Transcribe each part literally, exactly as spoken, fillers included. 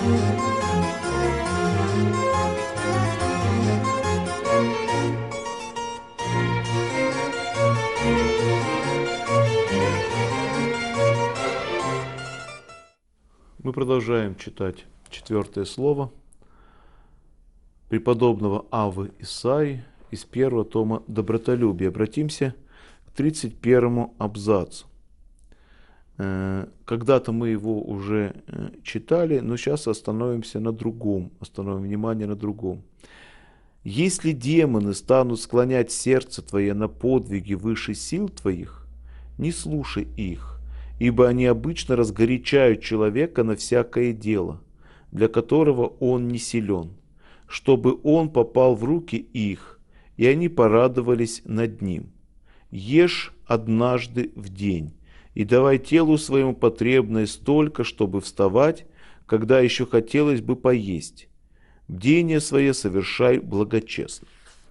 Мы продолжаем читать четвертое слово преподобного Аввы Исаии из первого тома «Добротолюбие». Обратимся к тридцать первому абзацу. Когда-то мы его уже читали, но сейчас остановимся на другом, остановим внимание на другом. «Если демоны станут склонять сердце твое на подвиги выше сил твоих, не слушай их, ибо они обычно разгорячают человека на всякое дело, для которого он не силен, чтобы он попал в руки их, и они порадовались над ним. Ешь однажды в день, и давай телу своему потребное столько, чтобы вставать, когда еще хотелось бы поесть. Бдение свое совершай благочестно».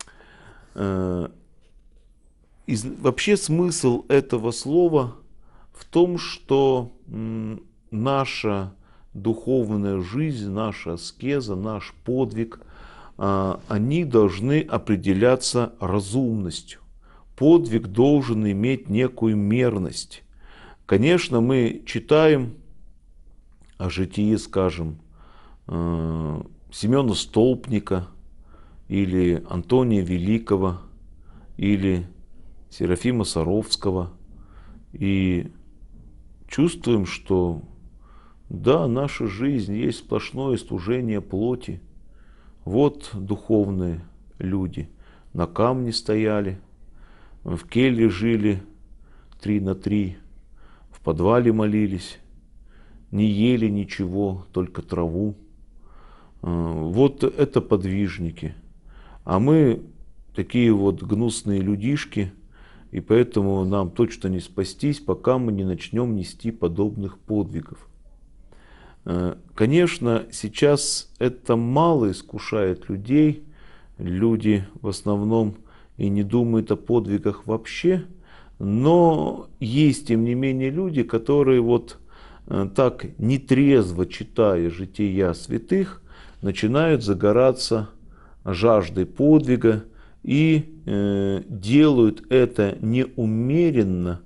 Вообще смысл этого слова в том, что наша духовная жизнь, наша аскеза, наш подвиг, они должны определяться разумностью. Подвиг должен иметь некую мерность. Конечно, мы читаем о житии, скажем, Семена Столпника или Антония Великого или Серафима Саровского и чувствуем, что да, наша жизнь есть сплошное служение плоти. Вот духовные люди на камне стояли, в келье жили три на три, в подвале молились, не ели ничего, только траву. Вот это подвижники. А мы такие вот гнусные людишки, и поэтому нам точно не спастись, пока мы не начнем нести подобных подвигов. Конечно, сейчас это мало искушает людей. Люди в основном и не думают о подвигах вообще. Но есть, тем не менее, люди, которые вот так нетрезво читая жития святых, начинают загораться жаждой подвига и э, делают это неумеренно,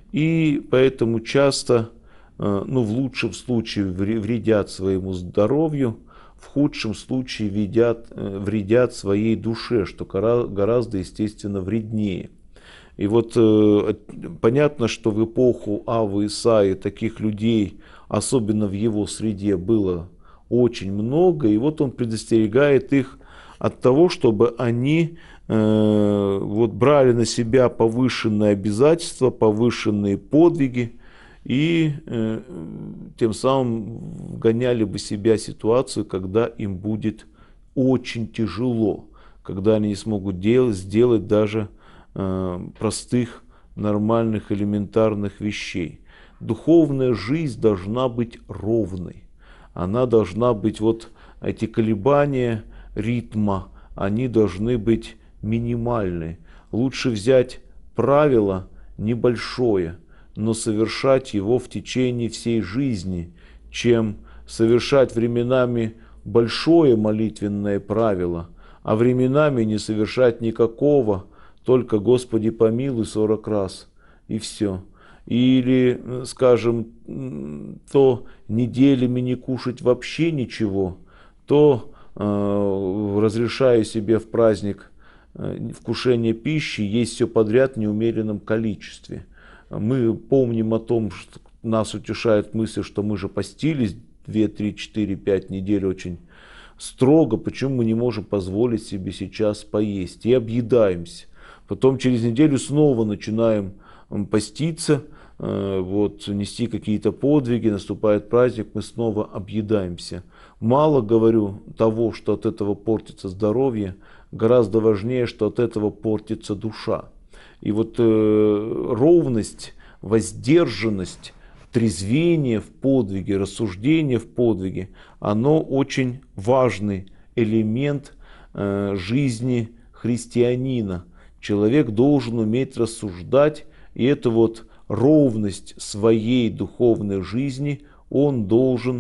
и поэтому часто, э, ну, в лучшем случае вредят своему здоровью, в худшем случае вредят, э, вредят своей душе, что гораздо, естественно, вреднее. И вот э, понятно, что в эпоху Аввы Исаии таких людей, особенно в его среде, было очень много, и вот он предостерегает их от того, чтобы они э, вот брали на себя повышенные обязательства, повышенные подвиги, и э, тем самым вгоняли бы себя в ситуацию, когда им будет очень тяжело, когда они не смогут делать, сделать даже э, простых, нормальных, элементарных вещей. Духовная жизнь должна быть ровной. Она должна быть, вот эти колебания ритма, они должны быть минимальны. Лучше взять правило небольшое, но совершать его в течение всей жизни, чем совершать временами большое молитвенное правило, а временами не совершать никакого, только «Господи помилуй» сорок раз, и все. Или, скажем, то неделями не кушать вообще ничего, то э, разрешаю себе в праздник э, вкушение пищи есть все подряд в неумеренном количестве. Мы помним о том, что нас утешает мысль, что мы же постились две, три, четыре, пять недель очень строго, почему мы не можем позволить себе сейчас поесть, и объедаемся. Потом через неделю снова начинаем поститься, вот, нести какие-то подвиги, наступает праздник, мы снова объедаемся. Мало, говорю, того, что от этого портится здоровье, гораздо важнее, что от этого портится душа. И вот э, ровность, воздержанность, трезвение в подвиге, рассуждение в подвиге, оно очень важный элемент э, жизни христианина. Человек должен уметь рассуждать, и эту вот ровность своей духовной жизни он должен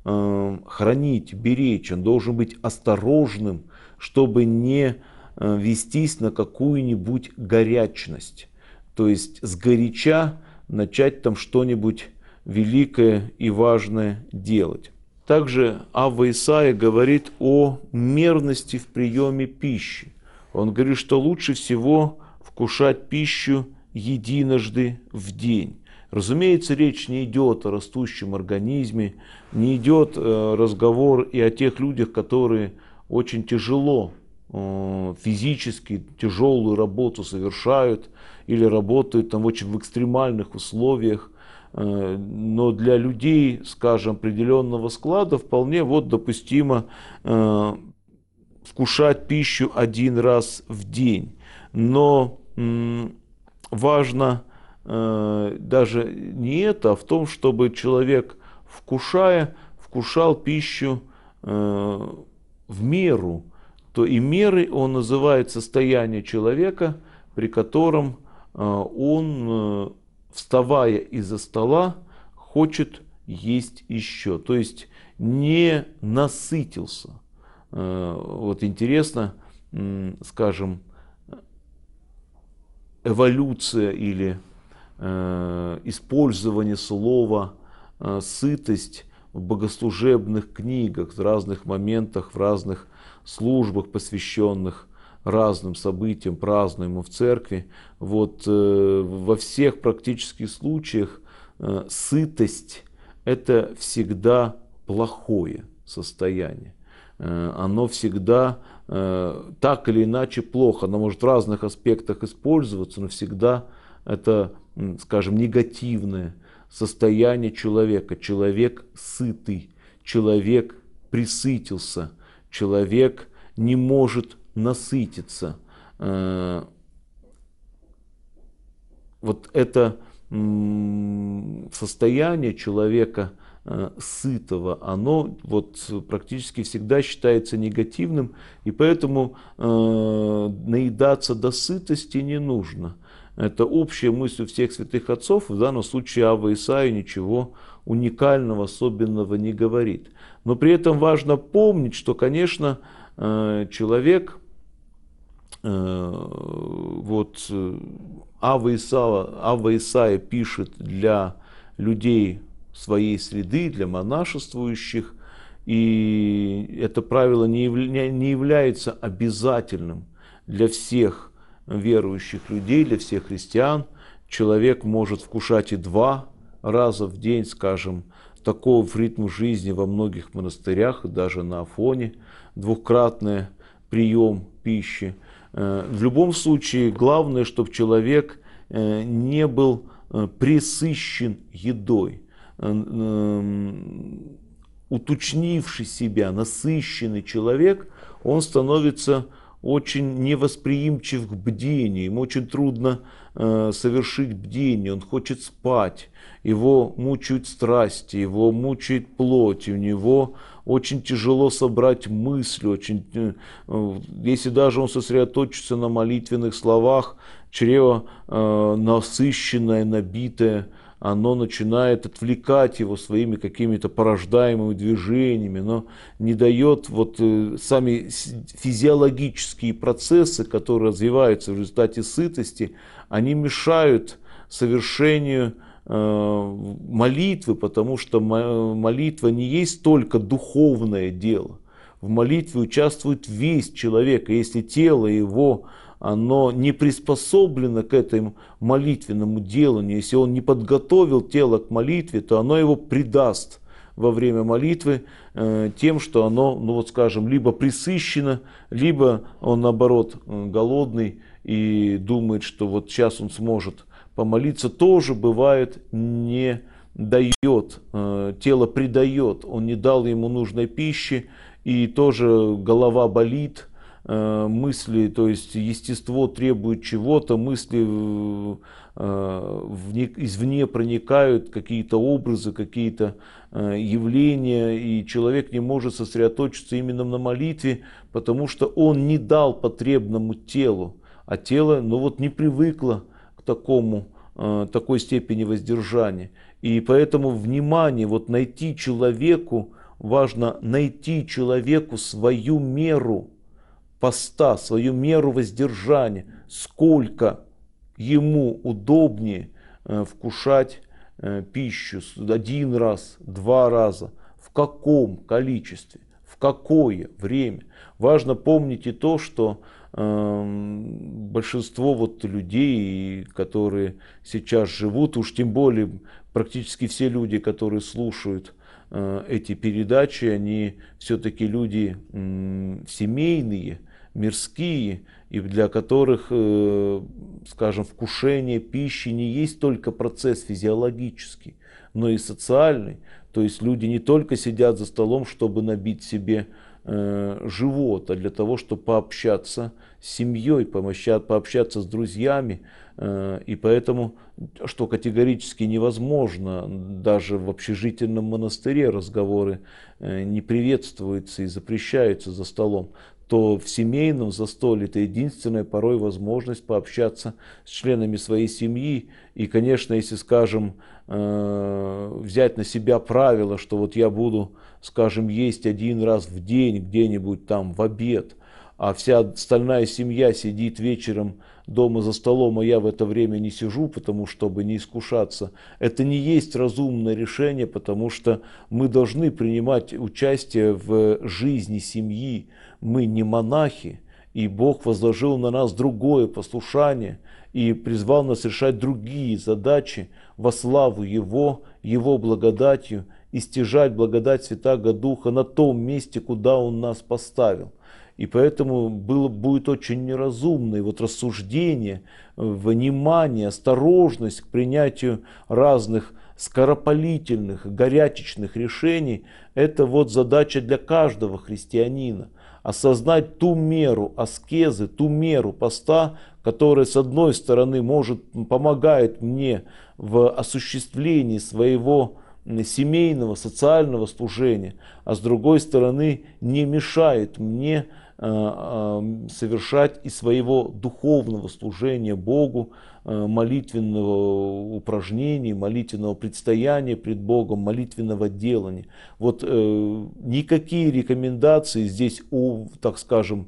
э, хранить, беречь, он должен быть осторожным, чтобы не э, вестись на какую-нибудь горячность. То есть сгоряча начать там что-нибудь великое и важное делать. Также Авва Исаия говорит о мерности в приеме пищи. Он говорит, что лучше всего вкушать пищу единожды в день. Разумеется, речь не идет о растущем организме, не идет э, разговор и о тех людях, которые очень тяжело, э, физически тяжелую работу совершают или работают там очень в экстремальных условиях. Э, но для людей, скажем, определенного склада вполне вот допустимо э, вкушать пищу один раз в день. Но м, важно э, даже не это, а в том, чтобы человек, вкушая, вкушал пищу э, в меру. То и мерой он называет состояние человека, при котором э, он, э, вставая из-за стола, хочет есть еще. То есть не насытился. Вот интересно, скажем, эволюция или э, использование слова э, сытость в богослужебных книгах, в разных моментах, в разных службах, посвященных разным событиям, празднуемым в церкви. Вот, э, во всех практических случаях э, сытость – это всегда плохое состояние. Оно всегда э, так или иначе плохо. Оно может в разных аспектах использоваться, но всегда это, скажем, негативное состояние человека. Человек сытый, человек пресытился, человек не может насытиться. Э, вот это м, состояние человека сытого, оно вот практически всегда считается негативным, и поэтому э, наедаться до сытости не нужно. Это общая мысль у всех святых отцов, в данном случае Авва Исаия ничего уникального, особенного не говорит. Но при этом важно помнить, что, конечно, э, человек, э, вот Авва Исаия, Авва Исаия пишет для людей своей среды, для монашествующих, и это правило не, явля, не является обязательным для всех верующих людей, для всех христиан. Человек может вкушать и два раза в день, скажем, таков ритм жизни во многих монастырях, даже на Афоне, двукратный прием пищи. В любом случае, главное, чтобы человек не был пресыщен едой. Уточнивший себя, насыщенный человек, он становится очень невосприимчив к бдению, ему очень трудно э, совершить бдение, он хочет спать, его мучают страсти, его мучает плоть, у него очень тяжело собрать мысли, очень, э, если даже он сосредоточится на молитвенных словах, чрево э, насыщенное, набитое, оно начинает отвлекать его своими какими-то порождаемыми движениями, но не дает вот э, сами физиологические процессы, которые развиваются в результате сытости, они мешают совершению э, молитвы, потому что молитва не есть только духовное дело. В молитве участвует весь человек, и если тело его оно не приспособлено к этому молитвенному деланию, если он не подготовил тело к молитве, то оно его предаст во время молитвы э, тем, что оно, ну вот скажем, либо пресыщено, либо он наоборот голодный и думает, что вот сейчас он сможет помолиться. Тоже бывает, не дает, э, тело предает, он не дал ему нужной пищи, и тоже голова болит, мысли, то есть естество требует чего-то, мысли вне, извне проникают, какие-то образы, какие-то явления, и человек не может сосредоточиться именно на молитве, потому что он не дал потребному телу, а тело, ну вот, не привыкло к такому, такой степени воздержания. И поэтому внимание, вот найти человеку важно найти человеку свою меру поста, свою меру воздержания, сколько ему удобнее э, вкушать э, пищу один раз, два раза, в каком количестве, в какое время. Важно помнить и то, что э, большинство вот людей, которые сейчас живут, уж тем более практически все люди, которые слушают э, эти передачи, они все-таки люди э, семейные, мирские, и для которых, э, скажем, вкушение пищи не есть только процесс физиологический, но и социальный. То есть люди не только сидят за столом, чтобы набить себе э, живот, а для того, чтобы пообщаться с семьей, пообщаться с друзьями. Э, и поэтому, что категорически невозможно, даже в общежительном монастыре разговоры э, не приветствуются и запрещаются за столом, то в семейном застолье это единственная порой возможность пообщаться с членами своей семьи. И, конечно, если, скажем, взять на себя правило, что вот я буду, скажем, есть один раз в день где-нибудь там в обед, а вся остальная семья сидит вечером дома за столом, а я в это время не сижу, потому чтобы не искушаться. Это не есть разумное решение, потому что мы должны принимать участие в жизни семьи. Мы не монахи, и Бог возложил на нас другое послушание и призвал нас решать другие задачи во славу Его, Его благодатью, и стяжать благодать Святаго Духа на том месте, куда Он нас поставил. И поэтому было, будет очень неразумно и вот рассуждение, внимание, осторожность к принятию разных скоропалительных, горячечных решений. Это вот задача для каждого христианина. Осознать ту меру аскезы, ту меру поста, которая, с одной стороны, может, помогает мне в осуществлении своего семейного, социального служения, а с другой стороны, не мешает мне совершать и своего духовного служения Богу, молитвенного упражнения, молитвенного предстояния пред Богом, молитвенного делания. Вот э, никакие рекомендации здесь, о, так скажем,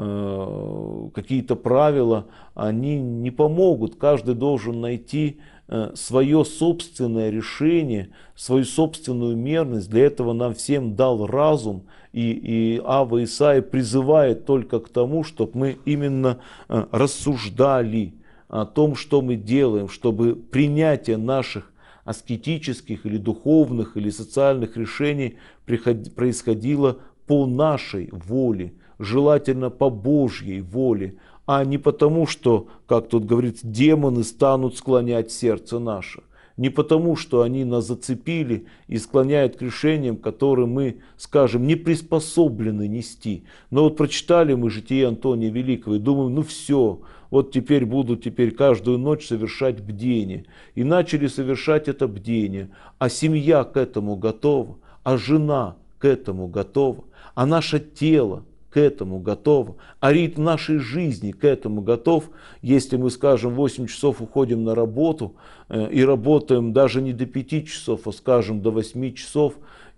э, какие-то правила, они не помогут. Каждый должен найти э, свое собственное решение, свою собственную мерность. Для этого нам всем дал разум. И, и Ава Исаия призывает только к тому, чтобы мы именно э, рассуждали о том, что мы делаем, чтобы принятие наших аскетических или духовных или социальных решений происходило по нашей воле, желательно по Божьей воле, а не потому, что, как тут говорится, демоны станут склонять сердце наше. Не потому, что они нас зацепили и склоняют к решениям, которые мы, скажем, не приспособлены нести. Но вот прочитали мы житие Антония Великого и думаем, ну все, вот теперь буду теперь каждую ночь совершать бдение. И начали совершать это бдение. А семья к этому готова, а жена к этому готова, а наше тело к этому готово, а ритм нашей жизни к этому готов. Если мы, скажем, восемь часов уходим на работу э, и работаем даже не до пяти часов, а, скажем, до восьми часов,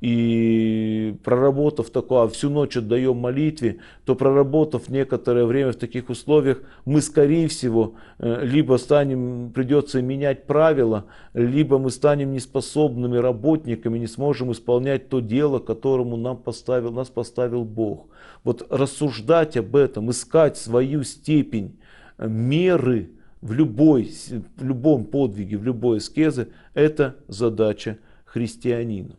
и проработав такое, а всю ночь отдаем молитве, то проработав некоторое время в таких условиях, мы, скорее всего, э, либо станем, придется менять правила, либо мы станем неспособными работниками, не сможем исполнять то дело, которому нам поставил, нас поставил Бог. Вот рассуждать об этом, искать свою степень меры в, любой, в любом подвиге, в любой аскезе, это задача христианина.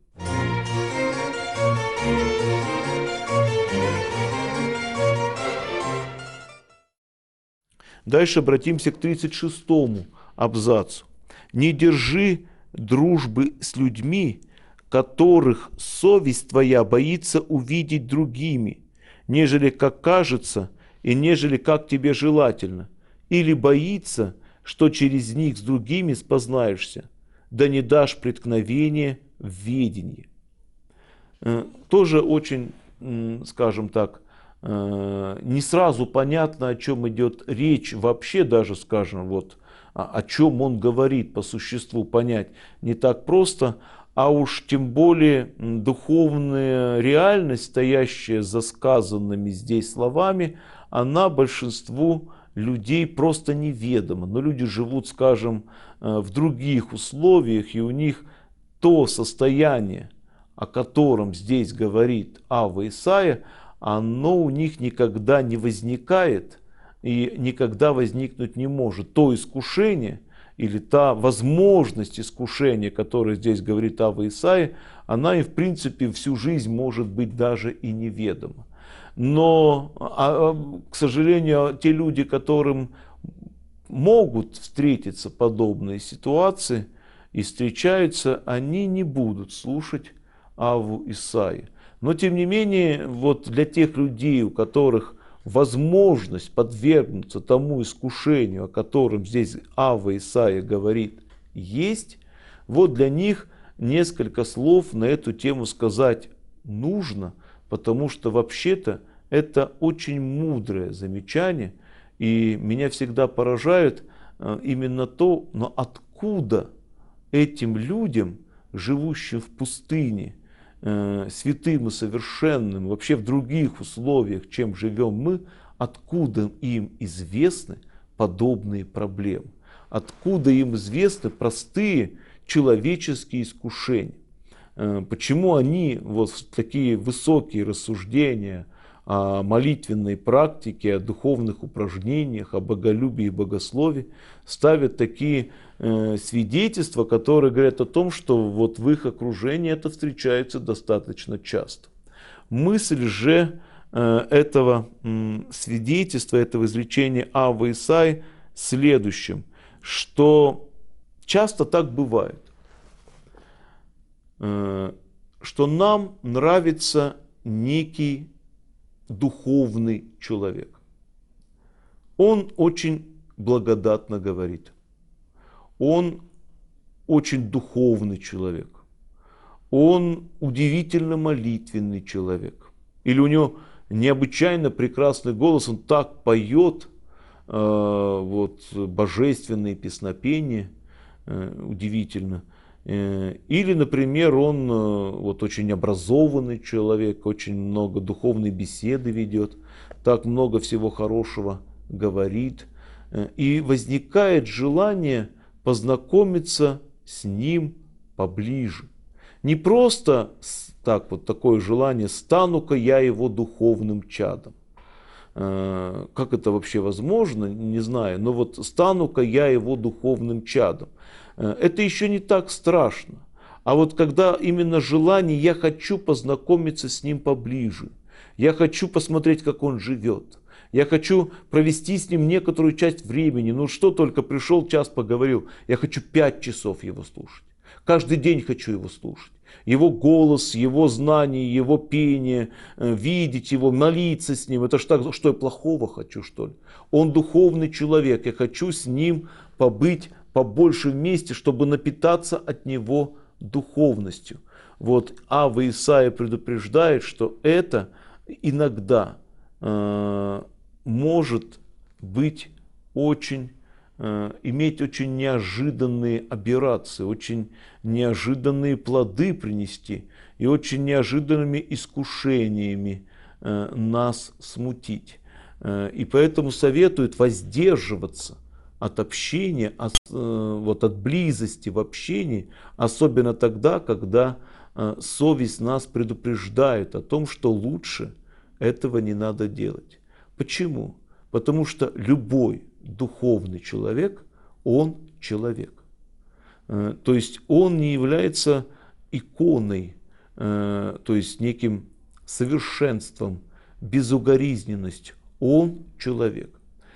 Дальше обратимся к тридцать шестому абзацу. «Не держи дружбы с людьми, которых совесть твоя боится увидеть другими, нежели как кажется и нежели как тебе желательно, или боится, что через них с другими спознаешься, да не дашь преткновения в ведении». Тоже очень, скажем так, не сразу понятно, о чем идет речь, вообще даже, скажем, вот о чем он говорит по существу, понять не так просто. а уж тем более духовная реальность, стоящая за сказанными здесь словами, она большинству людей просто неведома. Но люди живут, скажем, в других условиях, и у них то состояние, о котором здесь говорит Ава Исаия, оно у них никогда не возникает и никогда возникнуть не может. То искушение или та возможность искушения, которая здесь говорит Ава Исаия, она и в принципе всю жизнь может быть даже и неведома. Но, а, к сожалению, те люди, которым могут встретиться подобные ситуации и встречаются, они не будут слушать Аву Исаию. Но тем не менее, вот для тех людей, у которых возможность подвергнуться тому искушению, о котором здесь Ава Исаия говорит, есть, вот для них несколько слов на эту тему сказать нужно, потому что вообще-то это очень мудрое замечание, и меня всегда поражает именно то, но откуда этим людям, живущим в пустыне, святым и совершенным, вообще в других условиях, чем живем мы, откуда им известны подобные проблемы, откуда им известны простые человеческие искушения, почему они вот в такие высокие рассуждения о молитвенной практике, о духовных упражнениях, о боголюбии и богословии ставят такие э, свидетельства, которые говорят о том, что вот в их окружении это встречается достаточно часто. Мысль же э, этого э, свидетельства, этого изречения Авы Исаии следующим, что часто так бывает, э, что нам нравится некий духовный человек. Он очень благодатно говорит. Он очень духовный человек. Он удивительно молитвенный человек. Или у него необычайно прекрасный голос, он так поет э, вот, божественные песнопения, э, удивительно. Или, например, он вот очень образованный человек, очень много духовной беседы ведет, так много всего хорошего говорит. И возникает желание познакомиться с ним поближе. Не просто так вот такое желание, стану-ка я его духовным чадом. Как это вообще возможно, не знаю, но вот стану-ка я его духовным чадом. Это еще не так страшно. А вот когда именно желание, я хочу познакомиться с ним поближе, я хочу посмотреть, как он живет, я хочу провести с ним некоторую часть времени, ну что только пришел, час поговорил, я хочу пять часов его слушать. Каждый день хочу его слушать. Его голос, его знания, его пение, видеть его, молиться с ним. Это ж так, что я плохого хочу, что ли? Он духовный человек, я хочу с ним побыть побольше вместе, чтобы напитаться от него духовностью. Вот Ава Исаия предупреждает, что это иногда э, может быть очень, э, иметь очень неожиданные аберрации, очень неожиданные плоды принести и очень неожиданными искушениями э, нас смутить. Э, и поэтому советует воздерживаться от общения, от, вот, от близости в общении, особенно тогда, когда э, совесть нас предупреждает о том, что лучше этого не надо делать. Почему? Потому что любой духовный человек, он человек. Э, то есть он не является иконой, э, то есть неким совершенством, безукоризненностью. Он человек.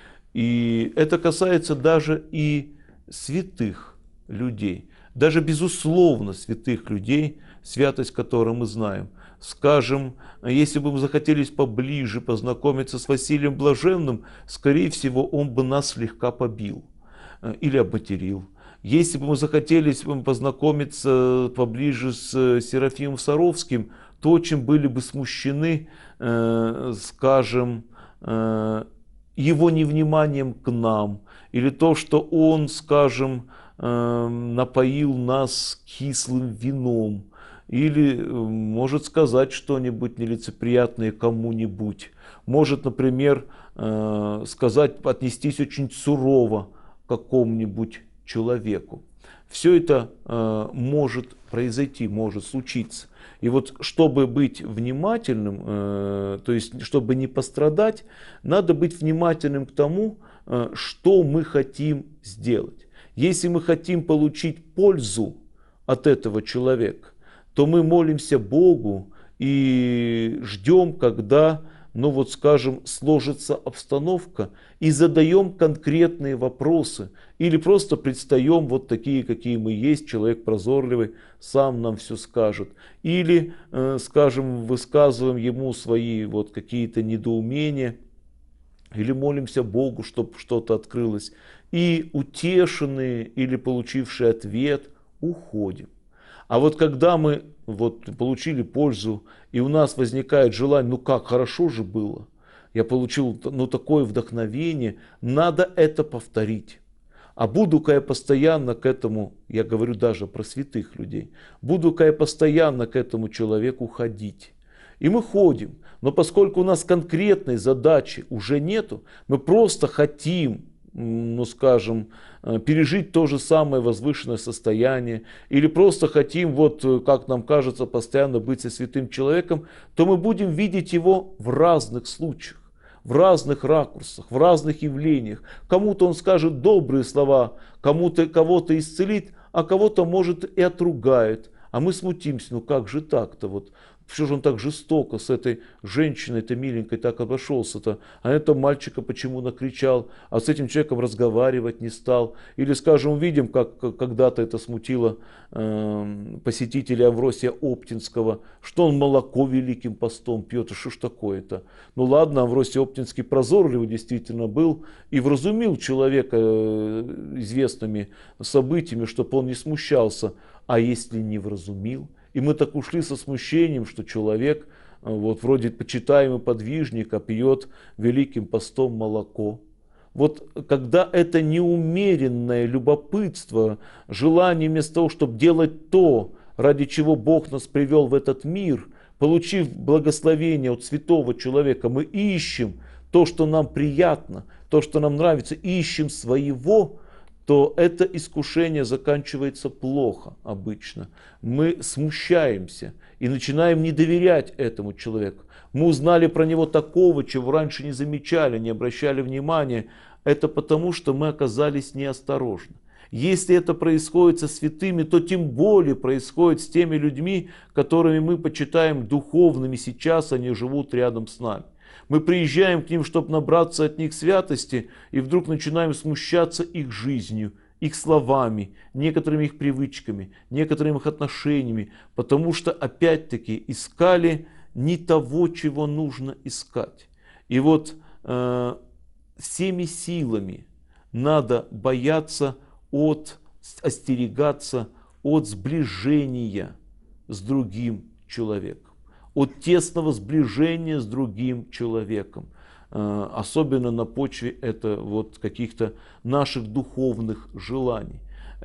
И это касается даже и святых людей, даже безусловно святых людей, святость которой мы знаем. Скажем, если бы мы захотели поближе познакомиться с Василием Блаженным, скорее всего, он бы нас слегка побил или обматерил. Если бы мы захотели познакомиться поближе с Серафимом Саровским, то очень были бы смущены, скажем, его невниманием к нам, или то, что он, скажем, э, напоил нас кислым вином, или э, может сказать что-нибудь нелицеприятное кому-нибудь, может, например, э, сказать, отнестись очень сурово к какому-нибудь человеку. Все это э, может произойти, может случиться. И вот чтобы быть внимательным, э, то есть чтобы не пострадать, надо быть внимательным к тому, э, что мы хотим сделать. Если мы хотим получить пользу от этого человека, то мы молимся Богу и ждем, когда, ну вот скажем, сложится обстановка, и задаем конкретные вопросы. Или просто предстаем вот такие, какие мы есть, человек прозорливый, сам нам все скажет. Или, э, скажем, высказываем ему свои вот какие-то недоумения, или молимся Богу, чтобы что-то открылось. И утешенные или получившие ответ уходим. А вот когда мы вот получили пользу, и у нас возникает желание, ну как, хорошо же было, я получил ну, такое вдохновение, надо это повторить. А буду-ка я постоянно к этому, я говорю даже про святых людей, буду-ка я постоянно к этому человеку ходить. И мы ходим, но поскольку у нас конкретной задачи уже нету, мы просто хотим, ну скажем, пережить то же самое возвышенное состояние, или просто хотим, вот как нам кажется, постоянно быть со святым человеком, то мы будем видеть его в разных случаях, в разных ракурсах, в разных явлениях. Кому-то он скажет добрые слова, кому-то кого-то исцелит, а кого-то может и отругает. А мы смутимся, ну как же так-то вот? Все же он так жестоко с этой женщиной-то миленькой так обошелся-то, а этого мальчика почему накричал, а с этим человеком разговаривать не стал. Или, скажем, видим, как когда-то это смутило э, посетителя Амвросия Оптинского, что он молоко великим постом пьет, что ж такое-то. Ну ладно, Амвросий Оптинский прозорливый действительно был и вразумил человека э, известными событиями, чтобы он не смущался. А если не вразумил? И мы так ушли со смущением, что человек, вот вроде почитаемый подвижник, а пьет великим постом молоко. Вот когда это неумеренное любопытство, желание вместо того, чтобы делать то, ради чего Бог нас привел в этот мир, получив благословение от святого человека, мы ищем то, что нам приятно, то, что нам нравится, ищем своего, то это искушение заканчивается плохо обычно. Мы смущаемся и начинаем не доверять этому человеку. Мы узнали про него такого, чего раньше не замечали, не обращали внимания. Это потому, что мы оказались неосторожны. Если это происходит со святыми, то тем более происходит с теми людьми, которыми мы почитаем духовными сейчас, они живут рядом с нами. Мы приезжаем к ним, чтобы набраться от них святости, и вдруг начинаем смущаться их жизнью, их словами, некоторыми их привычками, некоторыми их отношениями, потому что опять-таки искали не того, чего нужно искать. И вот э, всеми силами надо бояться от, остерегаться от сближения с другим человеком, от тесного сближения с другим человеком. Особенно на почве это вот каких-то наших духовных желаний.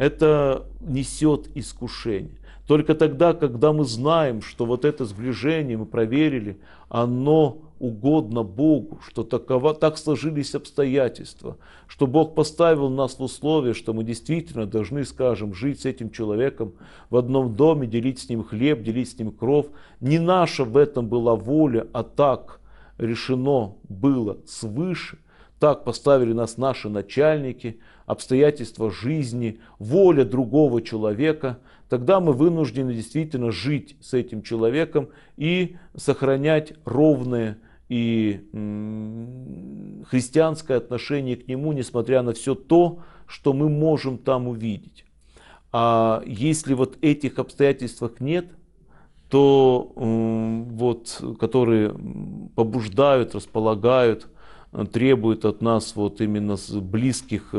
Это несет искушение. Только тогда, когда мы знаем, что вот это сближение, мы проверили, оно угодно Богу, что таково, так сложились обстоятельства, что Бог поставил нас в условия, что мы действительно должны, скажем, жить с этим человеком в одном доме, делить с ним хлеб, делить с ним кров. Не наша в этом была воля, а так решено было свыше. Так поставили нас наши начальники, обстоятельства жизни, воля другого человека. Тогда мы вынуждены действительно жить с этим человеком и сохранять ровное и христианское отношение к нему, несмотря на все то, что мы можем там увидеть. А если вот этих обстоятельств нет, то вот, которые побуждают, располагают, требуют от нас вот именно близких,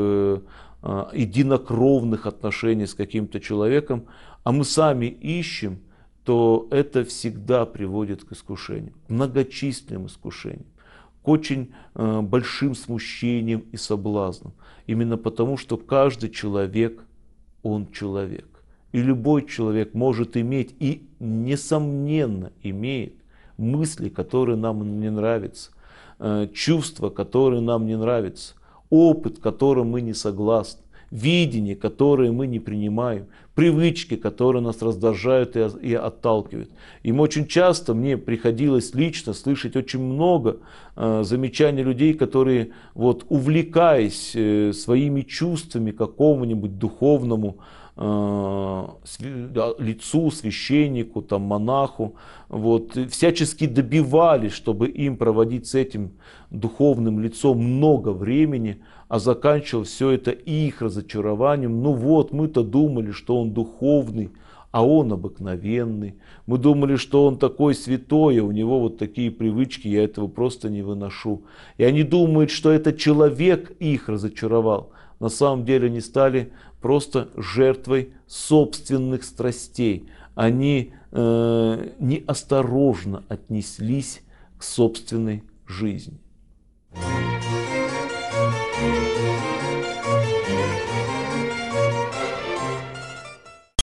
единокровных отношений с каким-то человеком, а мы сами ищем, то это всегда приводит к искушениям, к многочисленным искушениям, к очень большим смущениям и соблазнам. Именно потому, что каждый человек он человек. И любой человек может иметь и, несомненно, имеет мысли, которые нам не нравятся, чувства, которые нам не нравятся, опыт, которым мы не согласны, видение, которое мы не принимаем, привычки, которые нас раздражают и отталкивают. Им очень часто мне приходилось лично слышать очень много э, замечаний людей, которые, вот, увлекаясь э, своими чувствами к какому-нибудь духовному э, лицу, священнику, там, монаху, вот, всячески добивались, чтобы им проводить с этим духовным лицом много времени, а заканчивалось все это их разочарованием. Ну вот, мы-то думали, что он духовный, а он обыкновенный. Мы думали, что он такой святой, а у него вот такие привычки, я этого просто не выношу. И они думают, что это человек их разочаровал. На самом деле они стали просто жертвой собственных страстей. Они э, неосторожно отнеслись к собственной жизни.